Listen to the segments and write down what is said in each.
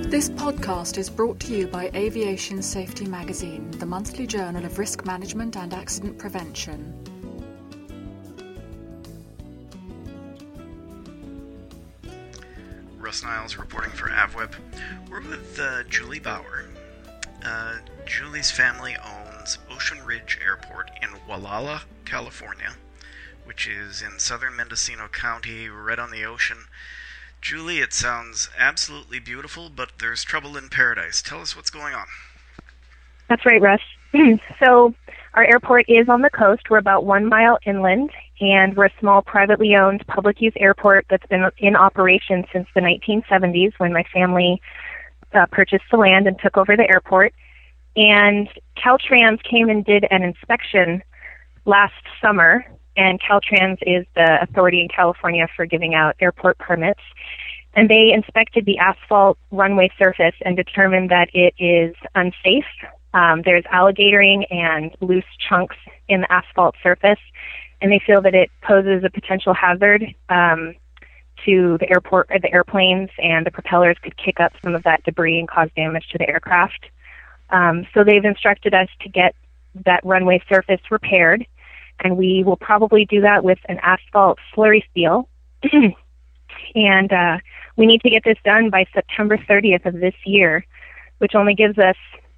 This podcast is brought to you by Aviation Safety Magazine, the monthly journal of risk management and accident prevention. Russ Niles reporting for AvWeb. We're with Julie Bauer. Julie's family owns Ocean Ridge Airport in Gualala, California, which is in southern Mendocino County, right on the ocean. Julie, it sounds absolutely beautiful, but there's trouble in paradise. Tell us what's going on. That's right, Russ. So our airport is on the coast. We're about 1 mile inland, and we're a small privately owned public use airport that's been in operation since the 1970s when my family purchased the land and took over the airport. And Caltrans came and did an inspection last summer, and Caltrans is the authority in California for giving out airport permits. And they inspected the asphalt runway surface and determined that it is unsafe. There's alligatoring and loose chunks in the asphalt surface, and they feel that it poses a potential hazard to the airport, or the airplanes, and the propellers could kick up some of that debris and cause damage to the aircraft. So they've instructed us to get that runway surface repaired, and we will probably do that with an asphalt slurry seal. And we need to get this done by September 30th of this year, which only gives us,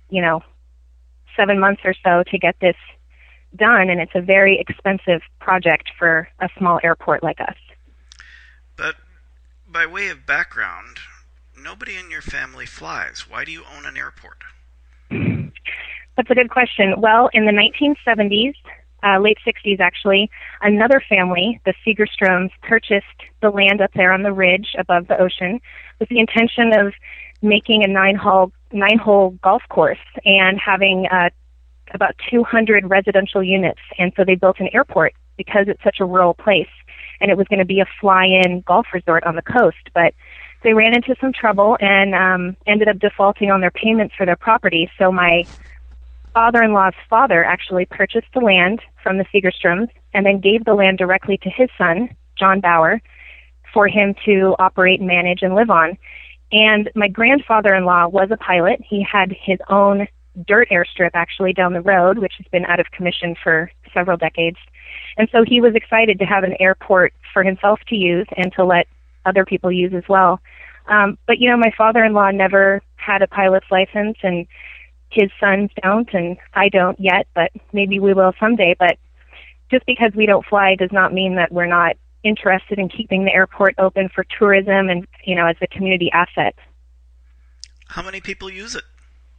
7 months or so to get this done, and it's a very expensive project for a small airport like us. But by way of background, nobody in your family flies. Why do you own an airport? That's a good question. Well, in the 1970s, late 60s actually, another family, the Segerstroms, purchased the land up there on the ridge above the ocean with the intention of making a nine-hole golf course and having about 200 residential units. And so they built an airport because it's such a rural place, and it was going to be a fly-in golf resort on the coast. But they ran into some trouble and ended up defaulting on their payments for their property. So my father-in-law's father actually purchased the land from the Segerstroms and then gave the land directly to his son, John Bauer, for him to operate, manage, and live on. And my grandfather-in-law was a pilot. He had his own dirt airstrip actually down the road, which has been out of commission for several decades. And so he was excited to have an airport for himself to use and to let other people use as well. But my father-in-law never had a pilot's license, and his sons don't, and I don't yet, but maybe we will someday. But just because we don't fly does not mean that we're not interested in keeping the airport open for tourism and, as a community asset. How many people use it?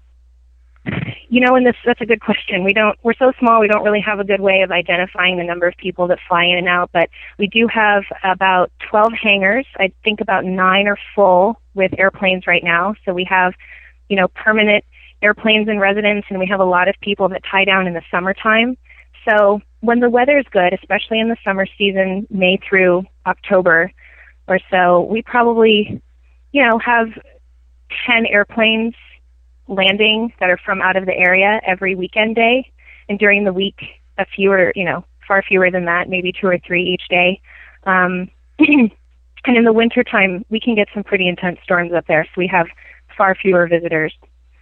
That's a good question. We're so small, we don't really have a good way of identifying the number of people that fly in and out, but we do have about 12 hangars. I think about 9 are full with airplanes right now. So we have, permanent airplanes in residence, and we have a lot of people that tie down in the summertime. So when the weather is good, especially in the summer season, May through October or so, we probably, have 10 airplanes landing that are from out of the area every weekend day. And during the week, far fewer than that, maybe 2 or 3 each day. And in the wintertime, we can get some pretty intense storms up there, so we have far fewer visitors.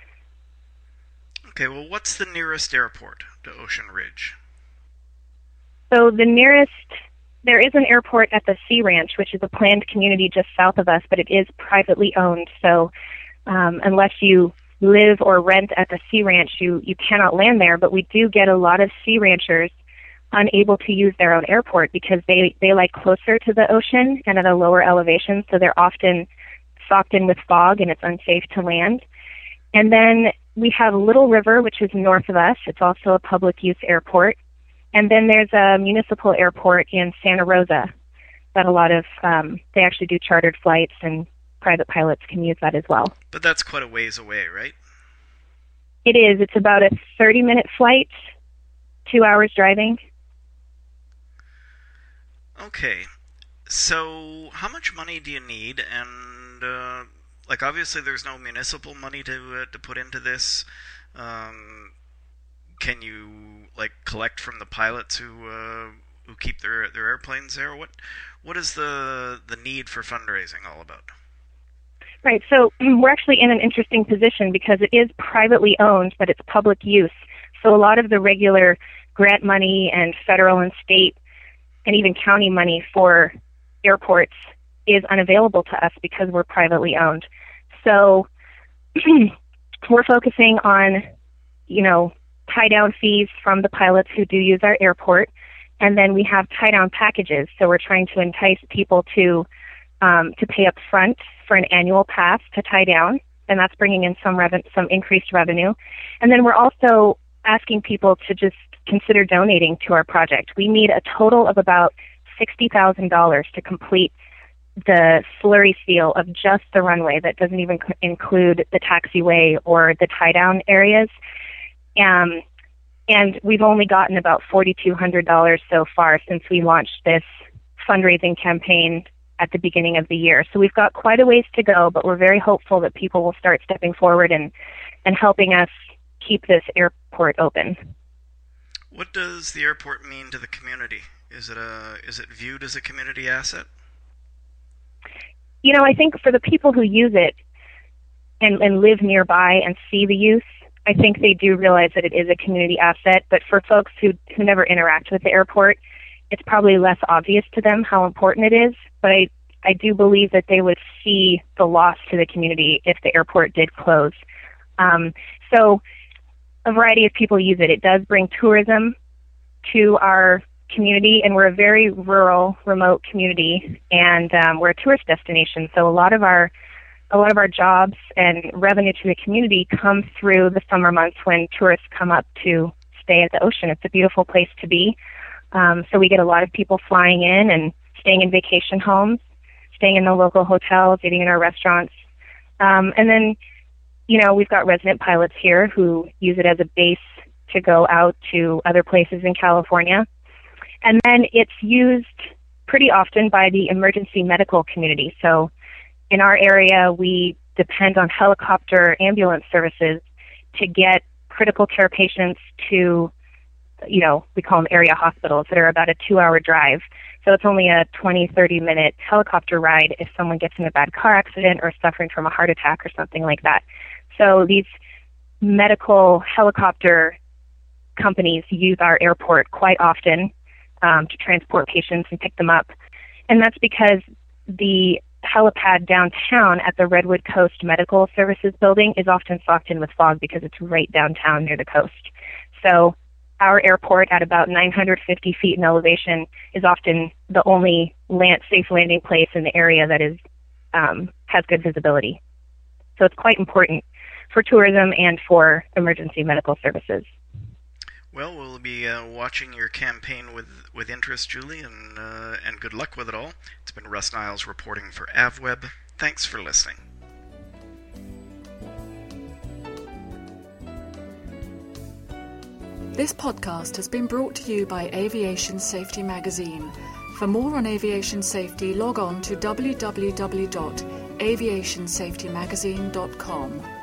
Okay, well, what's the nearest airport to Ocean Ridge? So there is an airport at the Sea Ranch, which is a planned community just south of us, but it is privately owned. So unless you live or rent at the Sea Ranch, you cannot land there. But we do get a lot of sea ranchers unable to use their own airport because they like closer to the ocean and at a lower elevation, so they're often socked in with fog and it's unsafe to land. And then we have Little River, which is north of us. It's also a public use airport. And then there's a municipal airport in Santa Rosa that a lot of, they actually do chartered flights, and private pilots can use that as well. But that's quite a ways away, right? It is. It's about a 30-minute flight, 2 hours driving. Okay. So how much money do you need? And, obviously there's no municipal money to put into this. Can you, collect from the pilots who keep their airplanes there? What is the need for fundraising all about? Right. So we're actually in an interesting position because it is privately owned, but it's public use. So a lot of the regular grant money and federal and state and even county money for airports is unavailable to us because we're privately owned. So we're focusing on, tie-down fees from the pilots who do use our airport, and then we have tie-down packages. So we're trying to entice people to pay up front for an annual pass to tie down, and that's bringing in some increased revenue. And then we're also asking people to just consider donating to our project. We need a total of about $60,000 to complete the slurry seal of just the runway. That doesn't even include the taxiway or the tie-down areas. And we've only gotten about $4,200 so far since we launched this fundraising campaign at the beginning of the year. So we've got quite a ways to go, but we're very hopeful that people will start stepping forward and helping us keep this airport open. What does the airport mean to the community? Is it viewed as a community asset? I think for the people who use it and live nearby and see the use, I think they do realize that it is a community asset. But for folks who never interact with the airport, it's probably less obvious to them how important it is. But I do believe that they would see the loss to the community if the airport did close. So a variety of people use it. It does bring tourism to our community, and we're a very rural, remote community, and we're a tourist destination. So a lot of our jobs and revenue to the community come through the summer months when tourists come up to stay at the ocean. It's a beautiful place to be. So we get a lot of people flying in and staying in vacation homes, staying in the local hotels, eating in our restaurants. And then, we've got resident pilots here who use it as a base to go out to other places in California. And then it's used pretty often by the emergency medical community. So in our area, we depend on helicopter ambulance services to get critical care patients to, we call them area hospitals that are about a 2-hour drive. So it's only a 20, 30-minute helicopter ride if someone gets in a bad car accident or suffering from a heart attack or something like that. So these medical helicopter companies use our airport quite often to transport patients and pick them up. And that's because the helipad downtown at the Redwood Coast Medical Services building is often socked in with fog because it's right downtown near the coast. So our airport at about 950 feet in elevation is often the only safe landing place in the area that is has good visibility. So it's quite important for tourism and for emergency medical services. Well, we'll be watching your campaign with interest, Julie, and good luck with it all. It's been Russ Niles reporting for AvWeb. Thanks for listening. This podcast has been brought to you by Aviation Safety Magazine. For more on aviation safety, log on to www.aviationsafetymagazine.com.